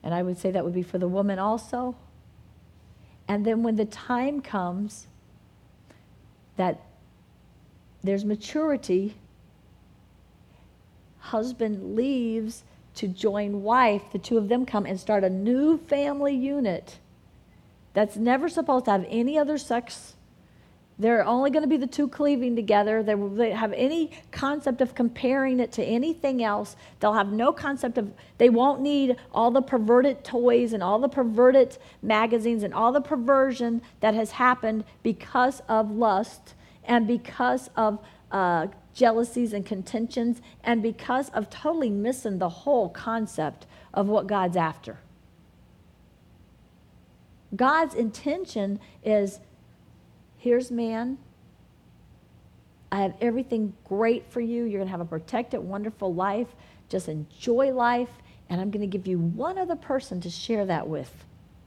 And I would say that would be for the woman also. And then when the time comes that there's maturity, husband leaves to join wife, the two of them come and start a new family unit that's never supposed to have any other sex. They're only going to be the two cleaving together. They have any concept of comparing it to anything else. They'll have no concept of, they won't need all the perverted toys and all the perverted magazines and all the perversion that has happened because of lust and because of jealousies and contentions and because of totally missing the whole concept of what God's after. God's intention is, here's man. I have everything great for you. You're going to have a protected, wonderful life. Just enjoy life. And I'm going to give you one other person to share that with.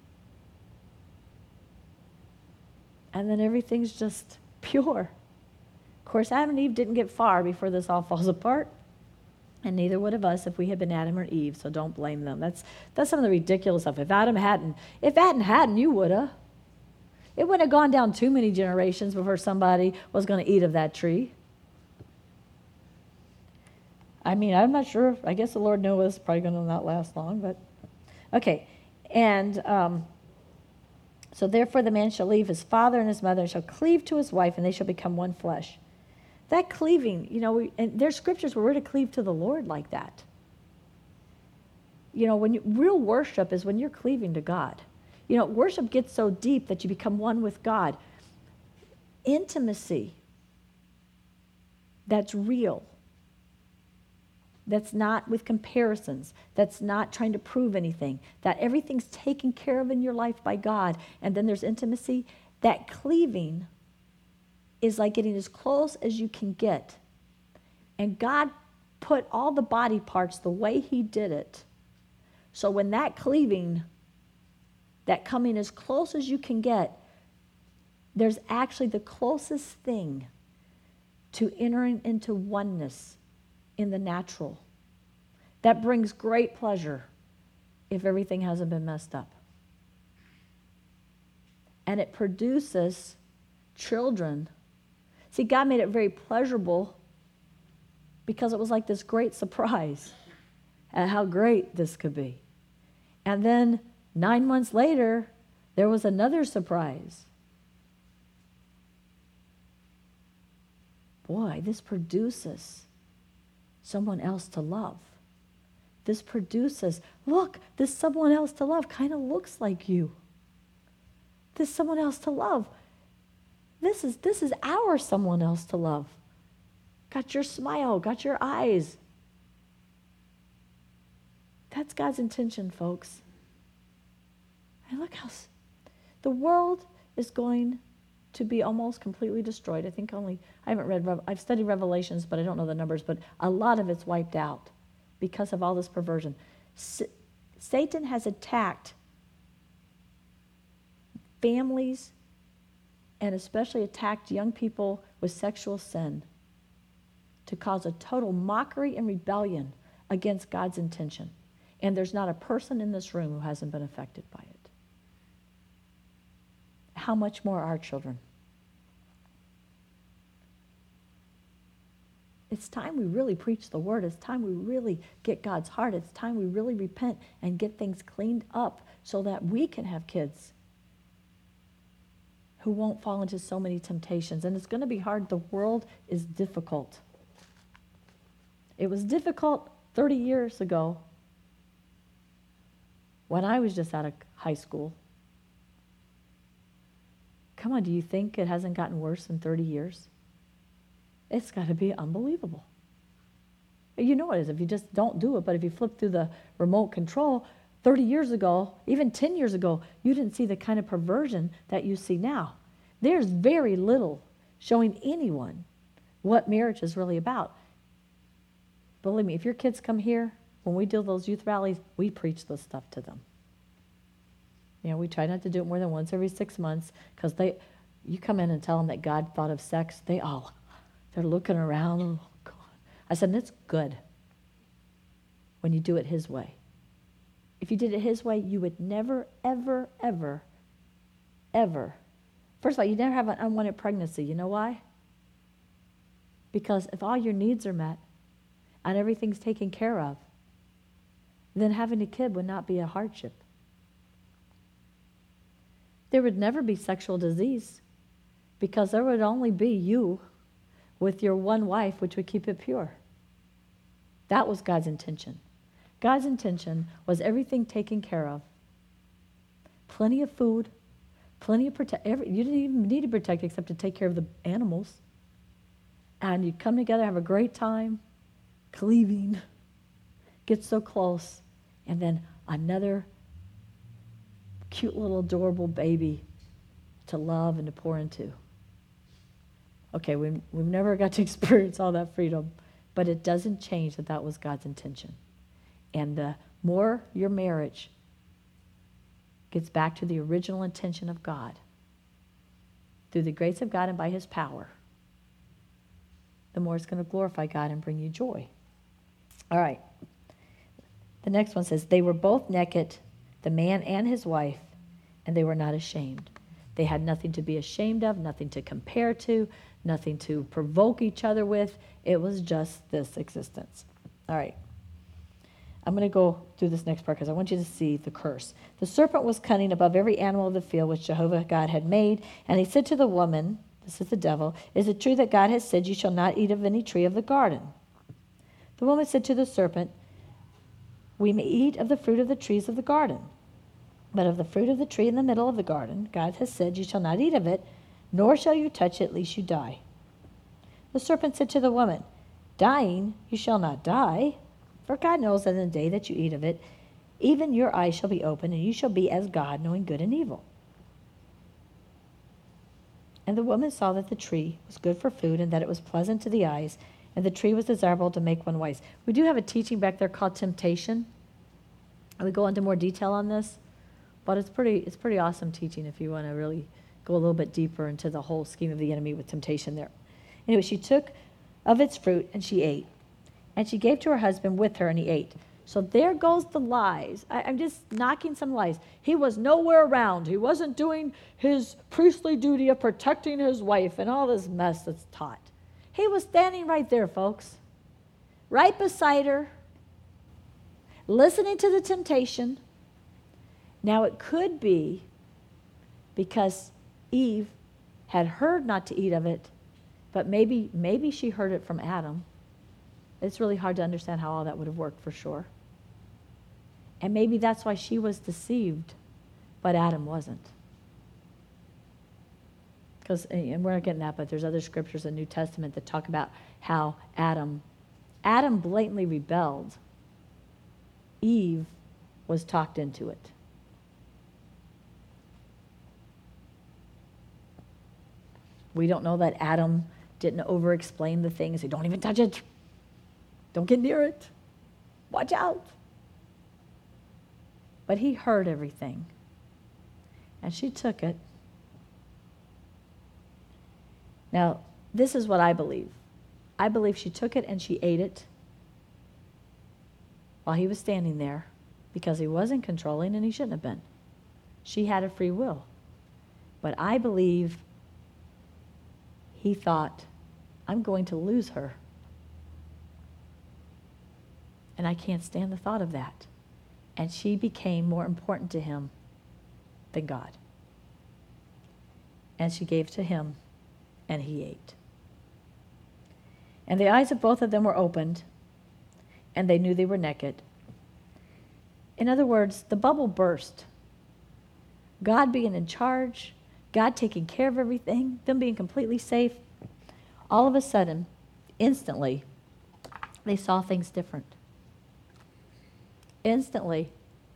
And then everything's just pure. Of course, Adam and Eve didn't get far before this all falls apart. And neither would have us if we had been Adam or Eve, so don't blame them. That's some of the ridiculous stuff. If Adam hadn't, you would have. It wouldn't have gone down too many generations before somebody was going to eat of that tree. I mean, I'm not sure. I guess the Lord knows it's probably going to not last long, but okay. And so therefore the man shall leave his father and his mother and shall cleave to his wife, and they shall become one flesh. That cleaving, and there's scriptures where we're to cleave to the Lord like that. Real worship is when you're cleaving to God. Worship gets so deep that you become one with God. Intimacy that's real, that's not with comparisons, that's not trying to prove anything, that everything's taken care of in your life by God, and then there's intimacy. That cleaving is like getting as close as you can get. And God put all the body parts the way he did it. So when that cleaving, that coming as close as you can get, there's actually the closest thing to entering into oneness in the natural. That brings great pleasure if everything hasn't been messed up. And it produces children. See, God made it very pleasurable because it was like this great surprise at how great this could be. And then 9 months later, there was another surprise. Boy, this produces someone else to love. This produces, look, this someone else to love kind of looks like you. This someone else to love. This is our someone else to love. Got your smile, got your eyes. That's God's intention, folks. And look how the world is going to be almost completely destroyed. I've studied Revelations, but I don't know the numbers, but a lot of it's wiped out because of all this perversion. Satan has attacked families and especially attacked young people with sexual sin to cause a total mockery and rebellion against God's intention. And there's not a person in this room who hasn't been affected by it. How much more our children? It's time we really preach the word. It's time we really get God's heart. It's time we really repent and get things cleaned up so that we can have kids who won't fall into so many temptations. And it's going to be hard. The world is difficult. It was difficult 30 years ago when I was just out of high school. Come on, do you think it hasn't gotten worse in 30 years? It's got to be unbelievable. You know it is if you just don't do it, but if you flip through the remote control, 30 years ago, even 10 years ago, you didn't see the kind of perversion that you see now. There's very little showing anyone what marriage is really about. Believe me, if your kids come here, when we do those youth rallies, we preach this stuff to them. We try not to do it more than once every 6 months because you come in and tell them that God thought of sex, they're looking around. Oh, God. I said, and it's good when you do it his way. If you did it his way, you would never, ever, ever, ever. First of all, you never have an unwanted pregnancy. You know why? Because if all your needs are met and everything's taken care of, then having a kid would not be a hardship. There would never be sexual disease because there would only be you with your one wife, which would keep it pure. That was God's intention. God's intention was everything taken care of. Plenty of food, plenty of protect. You didn't even need to protect except to take care of the animals. And you'd come together, have a great time, cleaving, get so close, and then another cute little adorable baby to love and to pour into. Okay, we've never got to experience all that freedom, but it doesn't change that that was God's intention. And the more your marriage gets back to the original intention of God, through the grace of God and by His power, the more it's going to glorify God and bring you joy. All right. The next one says, they were both naked, the man and his wife, and they were not ashamed. They had nothing to be ashamed of, nothing to compare to, nothing to provoke each other with. It was just this existence. All right. I'm going to go through this next part because I want you to see the curse. The serpent was cunning above every animal of the field which Jehovah God had made, and he said to the woman, this is the devil, is it true that God has said you shall not eat of any tree of the garden? The woman said to the serpent, we may eat of the fruit of the trees of the garden, but of the fruit of the tree in the middle of the garden, God has said you shall not eat of it, nor shall you touch it, lest you die. The serpent said to the woman, dying you shall not die, for God knows that in the day that you eat of it, even your eyes shall be opened, and you shall be as God, knowing good and evil. And the woman saw that the tree was good for food, and that it was pleasant to the eyes, and the tree was desirable to make one wise. We do have a teaching back there called temptation. And we go into more detail on this, but it's pretty awesome teaching if you want to really go a little bit deeper into the whole scheme of the enemy with temptation there. Anyway, she took of its fruit, and she ate. And she gave to her husband with her, and he ate. So there goes the lies. I'm just knocking some lies. He was nowhere around. He wasn't doing his priestly duty of protecting his wife and all this mess that's taught. He was standing right there, folks, right beside her, listening to the temptation. Now it could be because Eve had heard not to eat of it, but maybe she heard it from Adam. It's really hard to understand how all that would have worked for sure. And maybe that's why she was deceived, but Adam wasn't. Because, and we're not getting that, but there's other scriptures in the New Testament that talk about how Adam blatantly rebelled. Eve was talked into it. We don't know that Adam didn't over-explain the thing and say, don't even touch it. Don't get near it. Watch out. But he heard everything. And she took it. Now, this is what I believe. I believe she took it and she ate it while he was standing there because he wasn't controlling and he shouldn't have been. She had a free will. But I believe he thought, I'm going to lose her. And I can't stand the thought of that. And she became more important to him than God. And she gave to him, and he ate. And the eyes of both of them were opened, and they knew they were naked. In other words, the bubble burst. God being in charge, God taking care of everything, them being completely safe. All of a sudden, instantly, they saw things different. Instantly,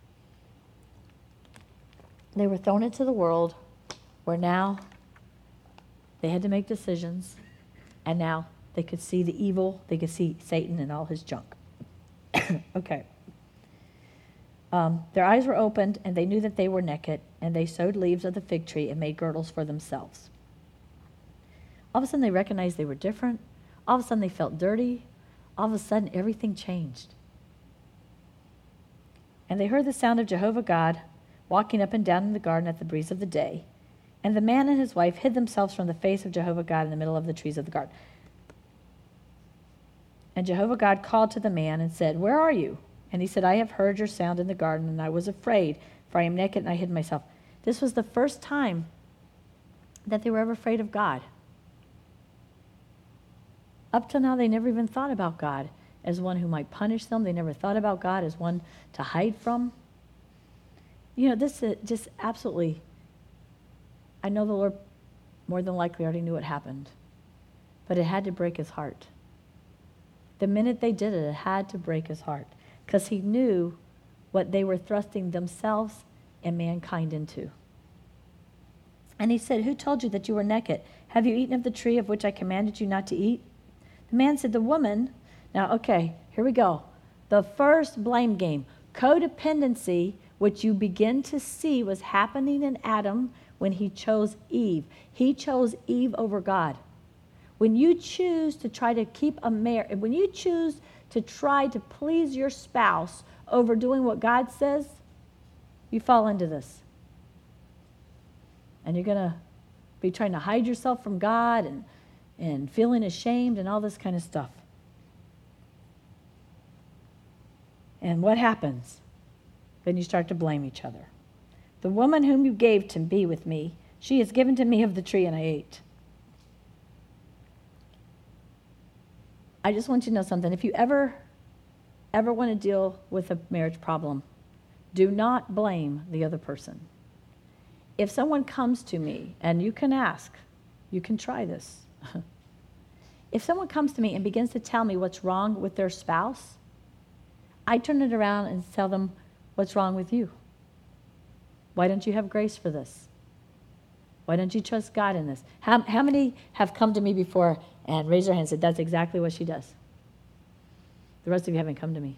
they were thrown into the world where now they had to make decisions, and now they could see the evil, they could see Satan and all his junk. Okay. Their eyes were opened, and they knew that they were naked, and they sewed leaves of the fig tree and made girdles for themselves. All of a sudden, they recognized they were different. All of a sudden, they felt dirty. All of a sudden, everything changed. And they heard the sound of Jehovah God walking up and down in the garden at the breeze of the day. And the man and his wife hid themselves from the face of Jehovah God in the middle of the trees of the garden. And Jehovah God called to the man and said, "Where are you?" And he said, "I have heard your sound in the garden, and I was afraid, for I am naked and I hid myself." This was the first time that they were ever afraid of God. Up till now, they never even thought about God as one who might punish them. They never thought about God as one to hide from. You know, this is just absolutely, I know the Lord more than likely already knew what happened, but it had to break his heart. The minute they did it, it had to break his heart, because he knew what they were thrusting themselves and mankind into. And he said, "Who told you that you were naked? Have you eaten of the tree of which I commanded you not to eat?" The man said, "The woman." Now, okay, here we go. The first blame game. Codependency, which you begin to see was happening in Adam when he chose Eve. He chose Eve over God. When you choose to try to keep a marriage, when you choose to try to please your spouse over doing what God says, you fall into this. And you're going to be trying to hide yourself from God and feeling ashamed and all this kind of stuff. And what happens? Then you start to blame each other. "The woman whom you gave to be with me, she has given to me of the tree and I ate." I just want you to know something. If you ever want to deal with a marriage problem, do not blame the other person. If someone comes to me, and you can ask, you can try this. If someone comes to me and begins to tell me what's wrong with their spouse, I turn it around and tell them, "What's wrong with you? Why don't you have grace for this? Why don't you trust God in this?" How many have come to me before and raised their hand and said, "That's exactly what she does"? The rest of you haven't come to me.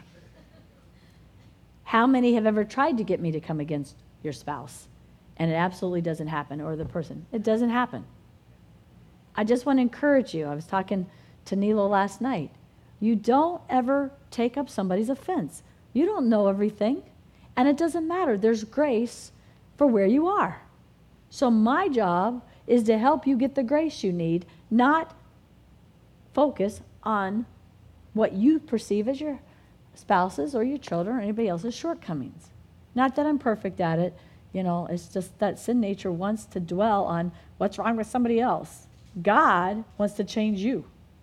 How many have ever tried to get me to come against your spouse? And it absolutely doesn't happen, or the person. It doesn't happen. I just want to encourage you. I was talking to Nilo last night. You don't ever take up somebody's offense. You don't know everything, and it doesn't matter. There's grace for where you are. So my job is to help you get the grace you need, not focus on what you perceive as your spouse's or your children or anybody else's shortcomings. Not that I'm perfect at it. You know, it's just that sin nature wants to dwell on what's wrong with somebody else. God wants to change you.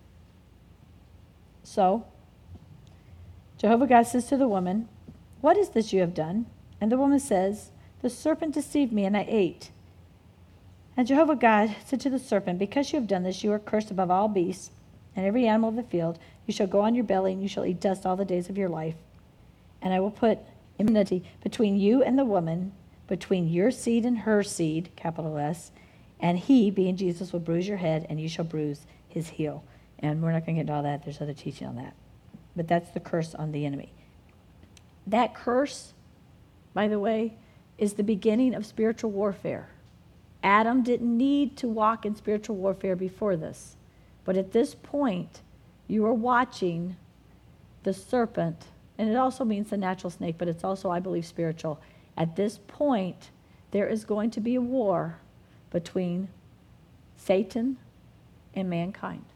So, Jehovah God says to the woman, "What is this you have done?" And the woman says, "The serpent deceived me, and I ate." And Jehovah God said to the serpent, "Because you have done this, you are cursed above all beasts and every animal of the field. You shall go on your belly, and you shall eat dust all the days of your life. And I will put enmity between you and the woman, between your seed and her seed," capital S, "and he," being Jesus, "will bruise your head, and you shall bruise his heel." And we're not going to get into all that. There's other teaching on that. But that's the curse on the enemy. That curse, by the way, is the beginning of spiritual warfare. Adam didn't need to walk in spiritual warfare before this. But at this point, you are watching the serpent, and it also means the natural snake, but it's also, I believe, spiritual. At this point, there is going to be a war between Satan and mankind.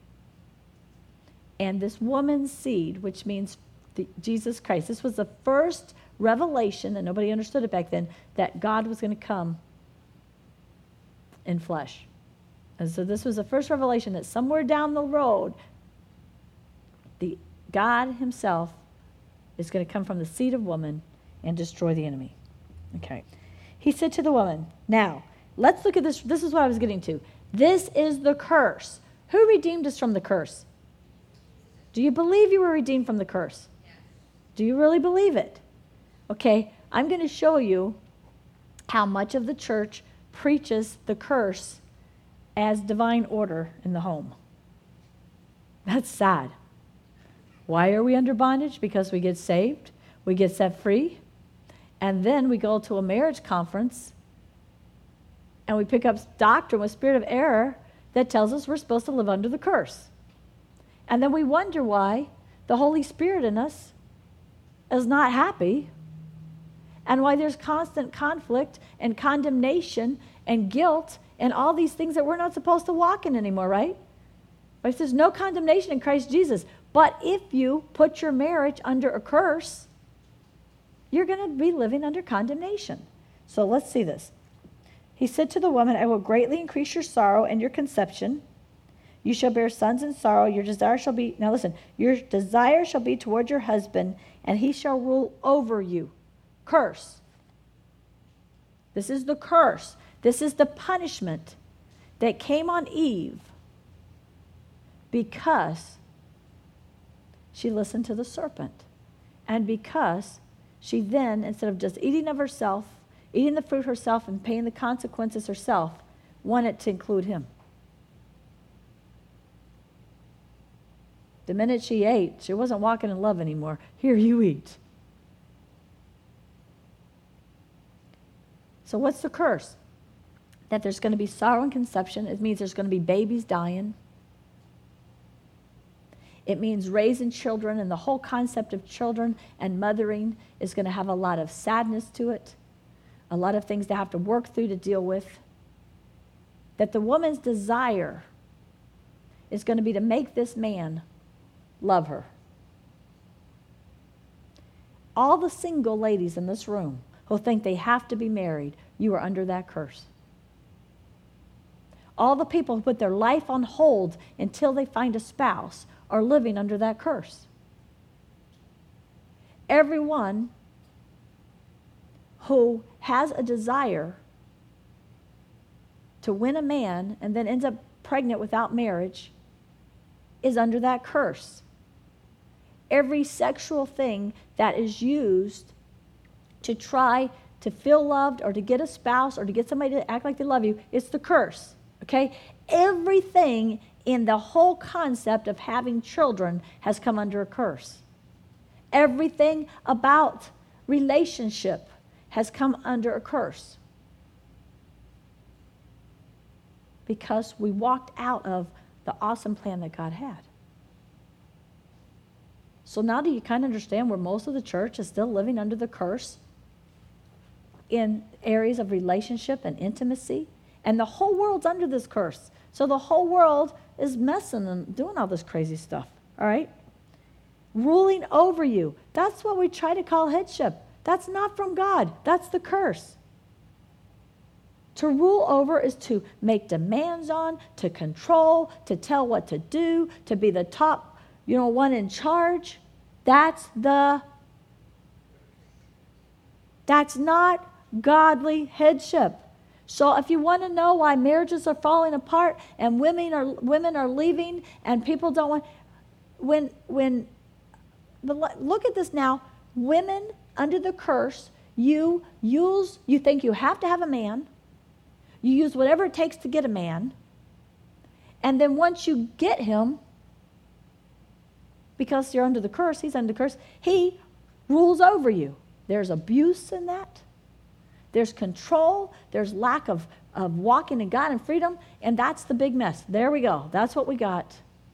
And this woman's seed, which means Jesus Christ, this was the first revelation, and nobody understood it back then, that God was going to come in flesh. And so this was the first revelation that somewhere down the road, God himself is going to come from the seed of woman and destroy the enemy. Okay. He said to the woman, "Now, let's look at this. This is what I was getting to. This is the curse. Who redeemed us from the curse? Do you believe you were redeemed from the curse? Yes. Do you really believe it? Okay, I'm going to show you how much of the church preaches the curse as divine order in the home. That's sad. Why are we under bondage? Because we get saved, we get set free, and then we go to a marriage conference and we pick up doctrine with spirit of error that tells us we're supposed to live under the curse. And then we wonder why the Holy Spirit in us is not happy, and why there's constant conflict and condemnation and guilt and all these things that we're not supposed to walk in anymore, right? But it says no condemnation in Christ Jesus. But if you put your marriage under a curse, you're going to be living under condemnation. So let's see this. He said to the woman, I will greatly increase your sorrow and your conception. You shall bear sons in sorrow. Your desire shall be, now listen, your desire shall be toward your husband, and he shall rule over you. Curse. This is the curse. This is the punishment that came on Eve because she listened to the serpent. And because she then, instead of just eating of herself, eating the fruit herself and paying the consequences herself, wanted to include him. The minute she ate, she wasn't walking in love anymore. Here, you eat. So what's the curse? That there's going to be sorrow and conception. It means there's going to be babies dying. It means raising children, and the whole concept of children and mothering is going to have a lot of sadness to it, a lot of things to have to work through to deal with. That the woman's desire is going to be to make this man love her. All the single ladies in this room who think they have to be married, you are under that curse. All the people who put their life on hold until they find a spouse are living under that curse. Everyone who has a desire to win a man and then ends up pregnant without marriage is under that curse. Every sexual thing that is used to try to feel loved or to get a spouse or to get somebody to act like they love you, it's the curse, okay? Everything in the whole concept of having children has come under a curse. Everything about relationship has come under a curse. Because we walked out of the awesome plan that God had. So now do you kind of understand where most of the church is still living under the curse in areas of relationship and intimacy? And the whole world's under this curse. So the whole world is messing and doing all this crazy stuff, all right? Ruling over you. That's what we try to call headship. That's not from God. That's the curse. To rule over is to make demands on, to control, to tell what to do, to be the top, one in charge. That's not godly headship. So if you want to know why marriages are falling apart and women are leaving and people don't want, but look at this now. Women under the curse, you think you have to have a man. You use whatever it takes to get a man. And then once you get him, because you're under the curse, he's under the curse, he rules over you. There's abuse in that. There's control. There's lack of walking in God and freedom. And that's the big mess. There we go. That's what we got.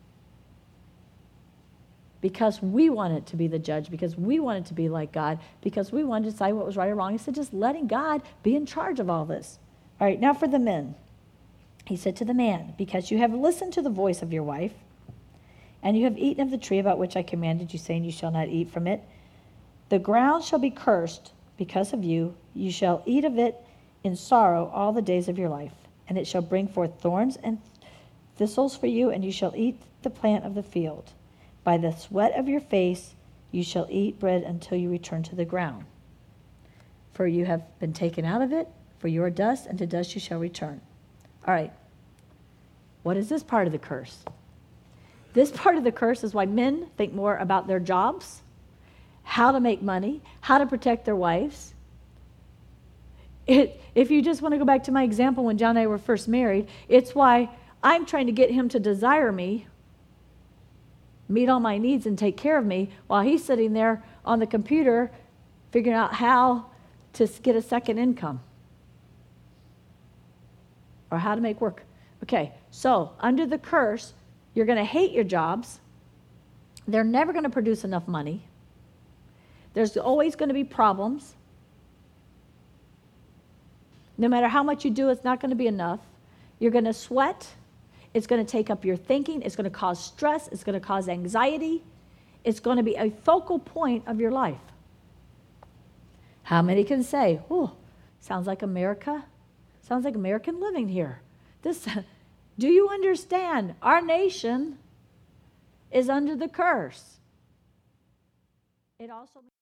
Because we wanted to be the judge, because we wanted to be like God, because we wanted to decide what was right or wrong. He said, just letting God be in charge of all this. All right, now for the men. He said to the man, because you have listened to the voice of your wife, and you have eaten of the tree about which I commanded you, saying you shall not eat from it, the ground shall be cursed because of you. You shall eat of it in sorrow all the days of your life, and it shall bring forth thorns and thistles for you, and you shall eat the plant of the field. By the sweat of your face you shall eat bread until you return to the ground. For you have been taken out of it, for you are dust, and to dust you shall return. All right. What is this part of the curse? This part of the curse is why men think more about their jobs, how to make money, how to protect their wives. If you just want to go back to my example when John and I were first married, it's why I'm trying to get him to desire me, meet all my needs and take care of me, while he's sitting there on the computer figuring out how to get a second income or how to make work. Okay, so under the curse, you're going to hate your jobs. They're never going to produce enough money. There's always going to be problems. No matter how much you do, it's not going to be enough. You're going to sweat. It's going to take up your thinking. It's going to cause stress. It's going to cause anxiety. It's going to be a focal point of your life. How many can say, oh, sounds like America? Sounds like American living here. Do you understand? Our nation is under the curse. It also